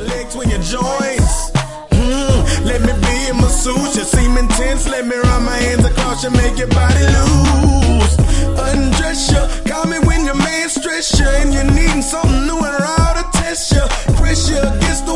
legs when your joints. Let me be in masseuse. You seem intense. Let me run my hands across you, make your body loose. Undress you. Call me when your man stress you and you're needing something new and raw to test you. Press you against the